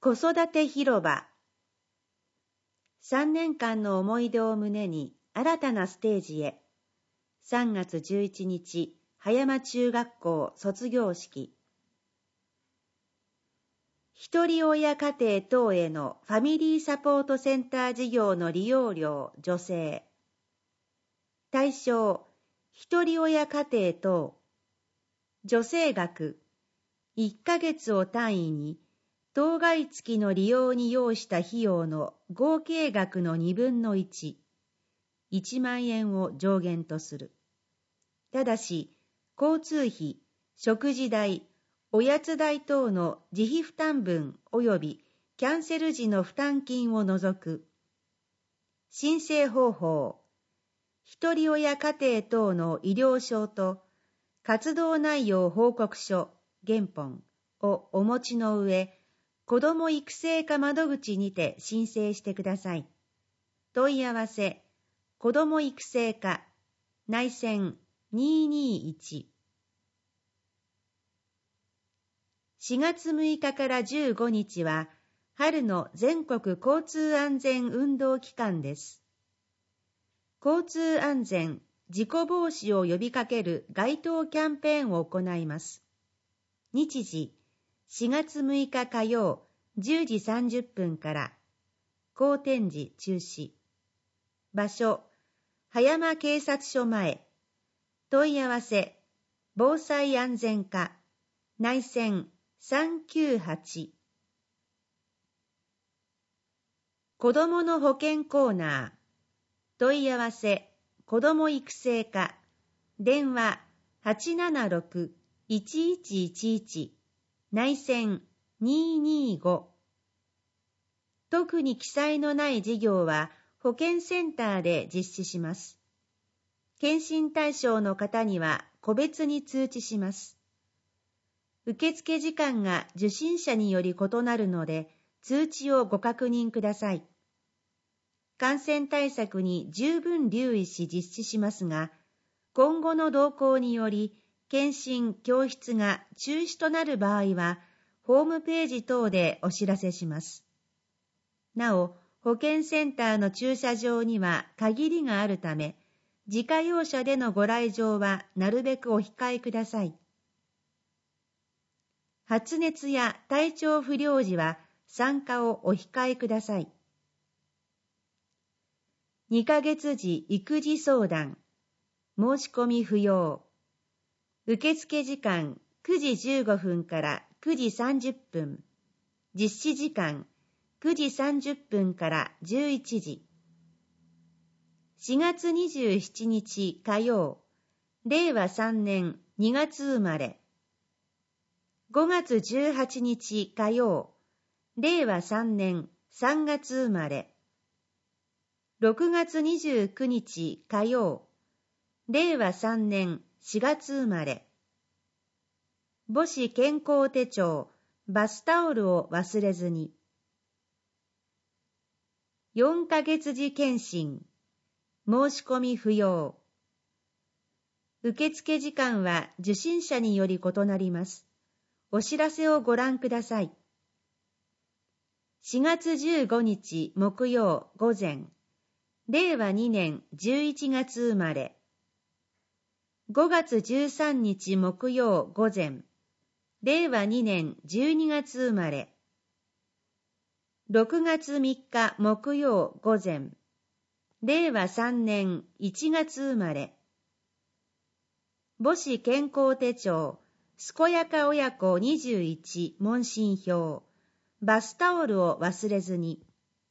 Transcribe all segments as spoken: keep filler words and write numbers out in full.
子育て広場。さんねんかんの思い出を胸に新たなステージへ。さんがつじゅういちにち、葉山中学校卒業式。ひとり親家庭等へのファミリーサポートセンター事業の利用料助成。対象、ひとり親家庭等。助成額、いっかげつを単位に、当該月の利用に要した費用の合計額のにぶんのいち、いちまんえんを上限とする。ただし、交通費、食事代、おやつ代等の自費負担分及びキャンセル時の負担金を除く。申請方法、ひとり親家庭等の医療証と活動内容報告書、原本をお持ちの上、子ども育成課窓口にて申請してください。問い合わせ、子ども育成課、内線にーにーいち。しがつむいかからじゅうごにちは、春の全国交通安全運動期間です。交通安全、事故防止を呼びかける街頭キャンペーンを行います。日時、しがつむいか火曜、じゅうじさんじゅっぷんから、好展示中止。場所、葉山警察署前。問い合わせ、防災安全課、内線さんきゅうはち。子どもの保健コーナー。問い合わせ、子ども育成課。電話 はちななろく いちいちいちいち。内線にーにーご。特に記載のない事業は保健センターで実施します。検診対象の方には個別に通知します。受付時間が受診者により異なるので、通知をご確認ください。感染対策に十分留意し実施しますが、今後の動向により、検診・教室が中止となる場合は、ホームページ等でお知らせします。なお、保健センターの駐車場には限りがあるため、自家用車でのご来場はなるべくお控えください。発熱や体調不良時は参加をお控えください。にかげつじ育児相談。申し込み不要。受付時間くじじゅうごふんからくじさんじゅっぷん。実施時間くじさんじゅっぷんからじゅういちじ。しがつにじゅうしちにち火曜、れいわさんねんにがつ生まれ。ごがつじゅうはちにち火曜、れいわさんねんさんがつ生まれ。ろくがつにじゅうくにち火曜、れいわさんねんしがつ生まれ。母子健康手帳、バスタオルを忘れずに。よんかげつじ検診。申し込み不要。受付時間は受診者により異なります。お知らせをご覧ください。しがつじゅうごにち木曜午前、れいわにねんじゅういちがつ生まれ。ごがつじゅうさんにち木曜午前、れいわにねんじゅうにがつ生まれ。ろくがつみっか木曜午前、れいわさんねんいちがつ生まれ。母子健康手帳、健やか親子にじゅういち問診票、バスタオルを忘れずに。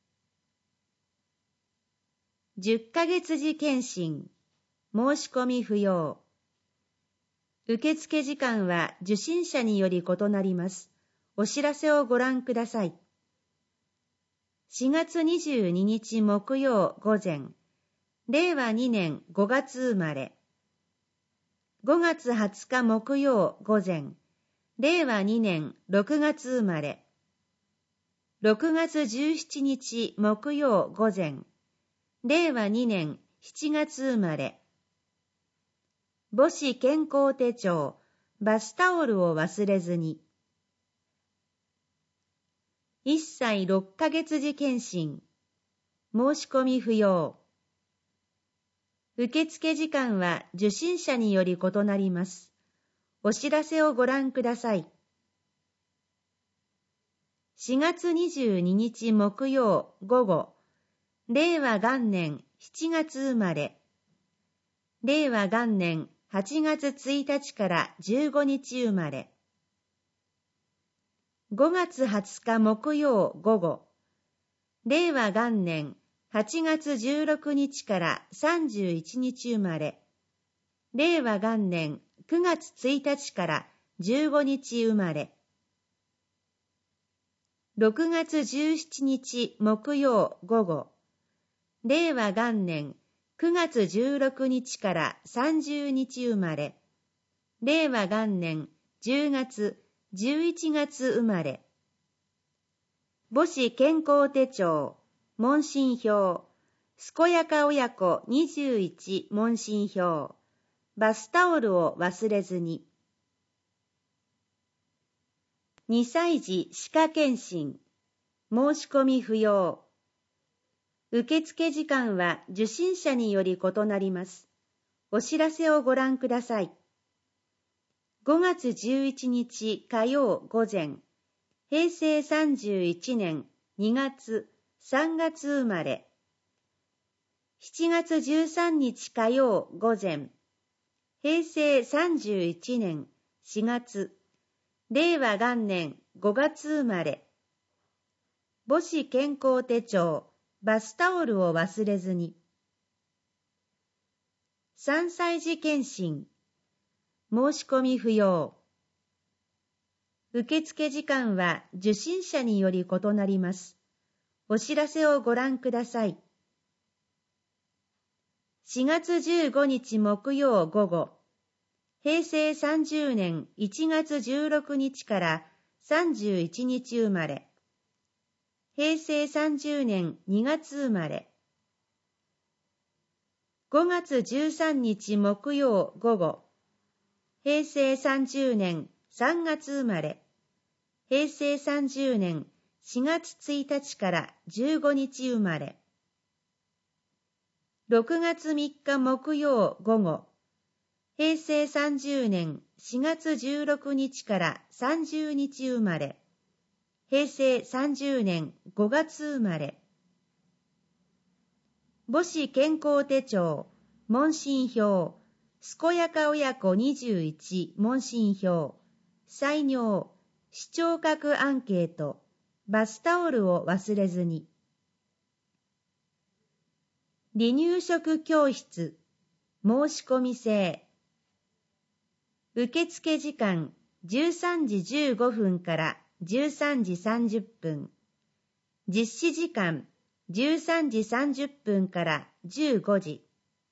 じゅっかげつじ検診、申し込み不要。受付時間は受診者により異なります。お知らせをご覧ください。しがつにじゅうににち木曜午前、れいわにねんごがつ生まれ。ごがつはつか木曜午前、れいわにねんろくがつ生まれ。ろくがつじゅうしちにち木曜午前、れいわにねんしちがつ生まれ。母子健康手帳、バスタオルを忘れずに。 いっさいろっかげつ時検診。申し込み不要。受付時間は受診者により異なります。お知らせをご覧ください。しがつにじゅうににち木曜午後、令和元年しちがつ生まれ。令和元年はちがつついたちからじゅうごにち生まれ。ごがつはつか木曜午後、令和元年はちがつじゅうろくにちからさんじゅういちにち生まれ。令和元年くがつついたちからじゅうごにち生まれ。ろくがつじゅうしちにち木曜午後、令和元年くがつじゅうろくにちからさんじゅうにち生まれ。令和元年じゅうがつ、じゅういちがつ生まれ。母子健康手帳、問診票、健やか親子にじゅういち問診票、バスタオルを忘れずに。にさい児歯科検診、申し込み不要。受付時間は受診者により異なります。お知らせをご覧ください。ごがつじゅういちにち火曜午前、へいせいさんじゅういちねんにがつ、さんがつ生まれ。しちがつじゅうさんにち火曜午前、へいせいさんじゅういちねんしがつ、令和元年ごがつ生まれ。母子健康手帳、バスタオルを忘れずに。さんさい児検診、申し込み不要。受付時間は受診者により異なります。お知らせをご覧ください。しがつじゅうごにち木曜午後、へいせいさんじゅうねんいちがつじゅうろくにちからさんじゅういちにち生まれ。へいせいさんじゅうねんにがつ生まれ。ごがつじゅうさんにち木曜午後、へいせいさんじゅうねんさんがつ生まれ。へいせいさんじゅうねんしがつついたちからじゅうごにち生まれ。ろくがつみっか木曜午後、へいせいさんじゅうねんしがつじゅうろくにちからさんじゅうにち生まれ。へいせいさんじゅうねんごがつ生まれ。母子健康手帳、問診票、健やか親子にじゅういち問診票、採尿、視聴覚アンケート、バスタオルを忘れずに。離乳食教室、申し込み制。受付時間じゅうさんじじゅうごふんからじゅうさんじさんじゅっぷん。実施時間じゅうさんじさんじゅっぷんからじゅうごじ。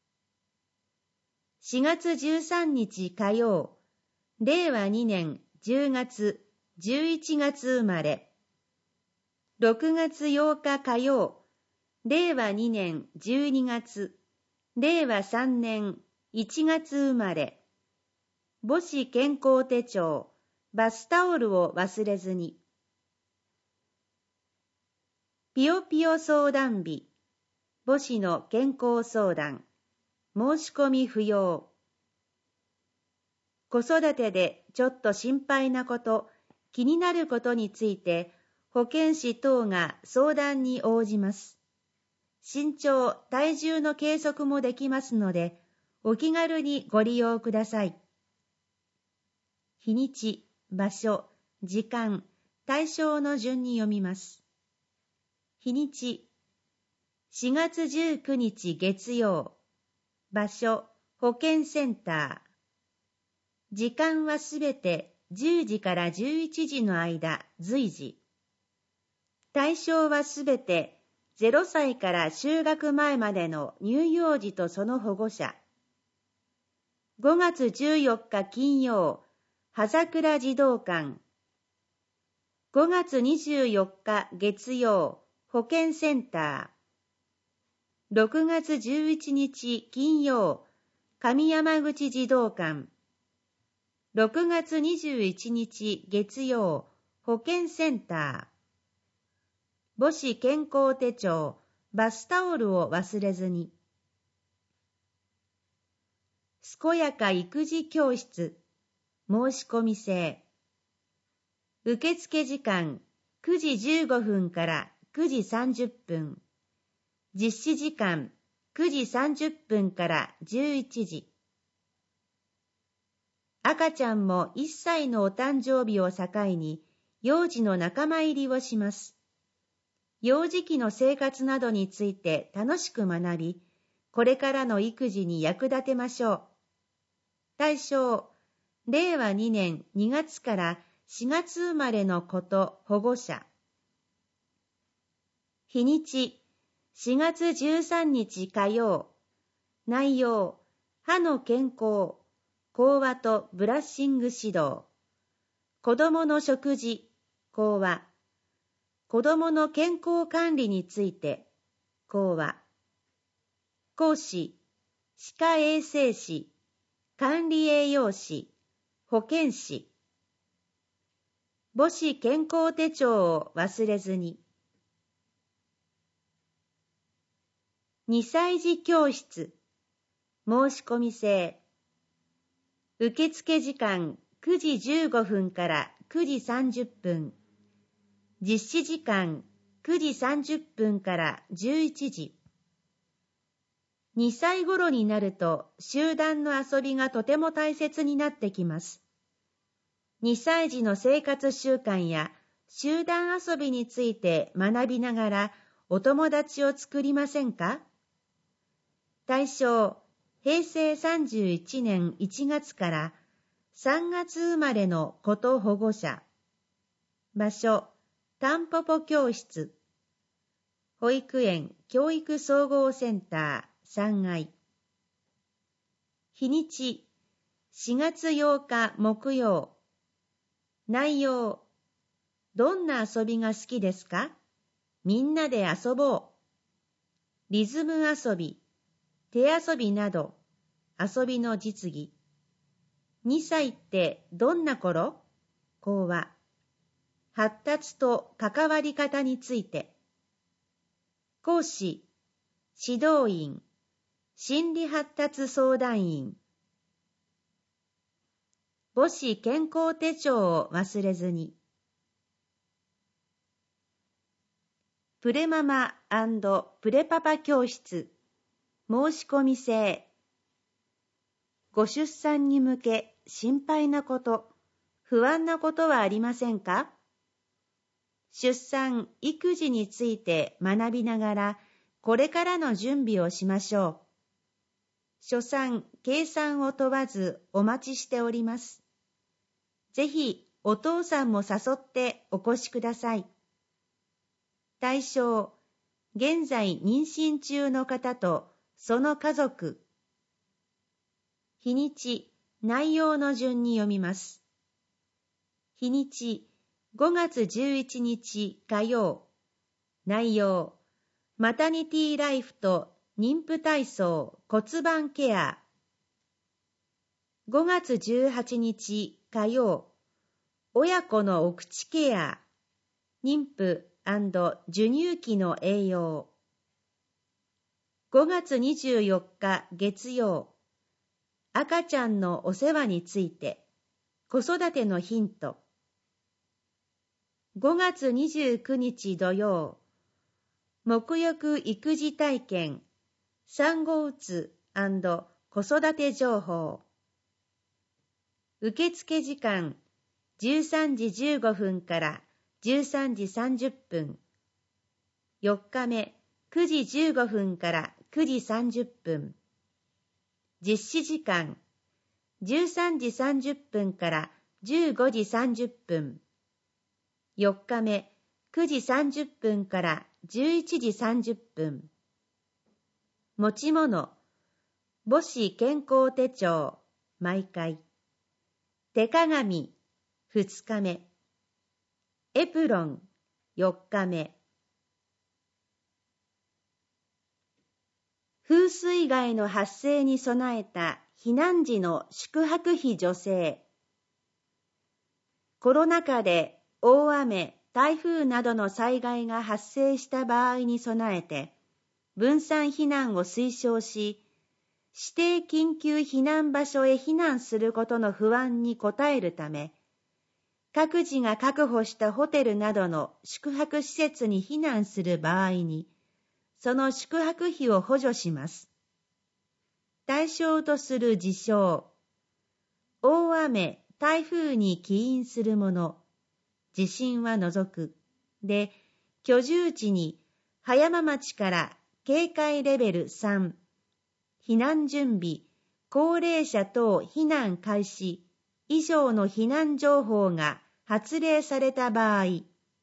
しがつじゅうさんにち火曜、令和にねんじゅうがつ、じゅういちがつ生まれ。ろくがつようか火曜、令和にねんじゅうにがつ、令和さんねんいちがつ生まれ。母子健康手帳、バスタオルを忘れずに。ぴよぴよ相談日、母子の健康相談、申し込み不要。子育てでちょっと心配なこと、気になることについて、保健師等が相談に応じます。身長、体重の計測もできますので、お気軽にご利用ください。日にち、場所、時間、対象の順に読みます。日にち、しがつじゅうくにち月曜。場所、保健センター。時間はすべてじゅうじからじゅういちじの間、随時。対象はすべてゼロさいから就学前までの乳幼児とその保護者。ごがつじゅうよっか金曜、葉桜児童館。ごがつにじゅうよっか月曜、保健センター。ろくがつじゅういちにち金曜、上山口児童館。ろくがつにじゅういちにち月曜、保健センター。 母子健康手帳、バスタオルを忘れずに。健やか育児教室、申し込み制。受付時間くじじゅうごふんからくじさんじゅっぷん。実施時間くじさんじゅっぷんからじゅういちじ。赤ちゃんもいっさいのお誕生日を境に幼児の仲間入りをします。幼児期の生活などについて楽しく学び、これからの育児に役立てましょう。対象、れいわにねんにがつからしがつ生まれの子と保護者。日にち、しがつじゅうさんにち火曜。内容、歯の健康、講話とブラッシング指導。子どもの食事、講話。子どもの健康管理について、講話。講師、歯科衛生士、管理栄養士、保健師。母子健康手帳を忘れずに。にさい児教室、申し込み制。受付時間くじじゅうごふんからくじさんじゅっぷん。実施時間くじさんじゅっぷんからじゅういちじ。にさい頃になると集団の遊びがとても大切になってきます。にさい児の生活習慣や集団遊びについて学びながらお友達を作りませんか？対象、へいせいさんじゅういちねんいちがつからさんがつ生まれの子と保護者。場所、たんぽぽ教室。保育園教育総合センターさんがい。日にち、しがつようか木曜。内容、どんな遊びが好きですか？みんなで遊ぼう。リズム遊び、手遊びなど、遊びの実技。にさいってどんな頃？講話。発達と関わり方について。講師、指導員、心理発達相談員。母子健康手帳を忘れずに。プレママ&プレパパ教室、申し込み制。ご出産に向け心配なこと、不安なことはありませんか？出産・育児について学びながら、これからの準備をしましょう。初産・計算を問わずお待ちしております。ぜひお父さんも誘ってお越しください。対象、現在妊娠中の方とその家族。日にち、内容の順に読みます。日にち、ごがつじゅういちにち火曜。内容、マタニティライフと妊婦体操骨盤ケア。ごがつじゅうはちにち火曜。親子のお口ケア。妊婦&授乳期の栄養。ごがつにじゅうよっか月曜。赤ちゃんのお世話について。子育てのヒント。ごがつにじゅうくにち土曜。沐浴育児体験。産後うつ&子育て情報。受付時間じゅうさんじじゅうごふんからじゅうさんじさんじゅっぷん。よっかめくじじゅうごふんからくじさんじゅっぷん。実施時間じゅうさんじさんじゅっぷんからじゅうごじさんじゅっぷん。よっかめくじさんじゅっぷんからじゅういちじさんじゅっぷん。持ち物、母子健康手帳、毎回。手鏡、ふつかめ。エプロン、よっかめ。風水害の発生に備えた避難時の宿泊費助成。コロナ禍で大雨、 台風などの災害が発生した場合に備えて、分散避難を推奨し、指定緊急避難場所へ避難することの不安に応えるため、各自が確保したホテルなどの宿泊施設に避難する場合に、その宿泊費を補助します。対象とする事象、大雨、台風に起因するもの、地震は除く、で、居住地に葉山町から警戒レベルさん、避難準備、高齢者等避難開始以上の避難情報が発令された場合、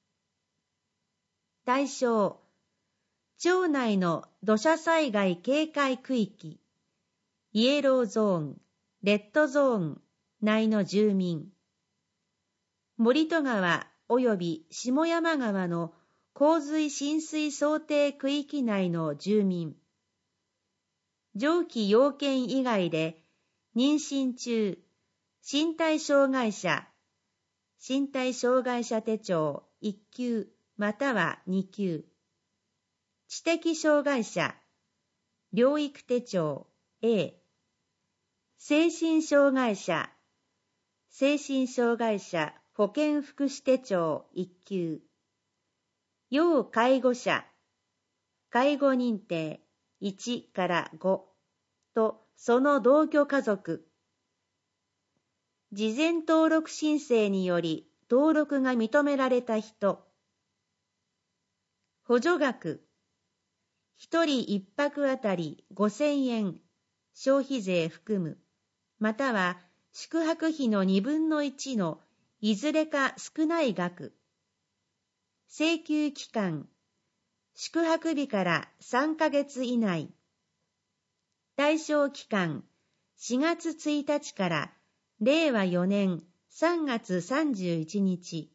対象、町内の土砂災害警戒区域、イエローゾーン、レッドゾーン内の住民、森戸川及び下山川の洪水浸水想定区域内の住民、上記要件以外で妊娠中、身体障害者、身体障害者手帳いっ級またはに級、知的障害者、療育手帳 A、精神障害者、精神障害者保健福祉手帳いっ級、要介護者、介護認定いちからごとその同居家族、事前登録申請により登録が認められた人、補助額、一人一泊あたりごせんえん、消費税含む、または宿泊費のにぶんのいちのいずれか少ない額、請求期間、宿泊日からさんかげつ以内、対象期間、しがつついたちかられいわよねんさんがつさんじゅういちにち。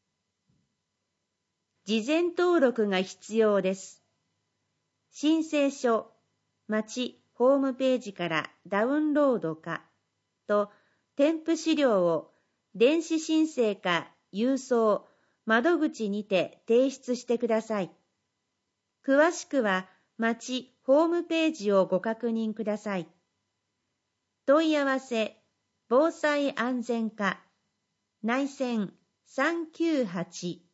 事前登録が必要です。申請書、町ホームページからダウンロードかと添付資料を電子申請か郵送、窓口にて提出してください。詳しくは町ホームページをご確認ください。問い合わせ、防災安全課、内線さんきゅうはち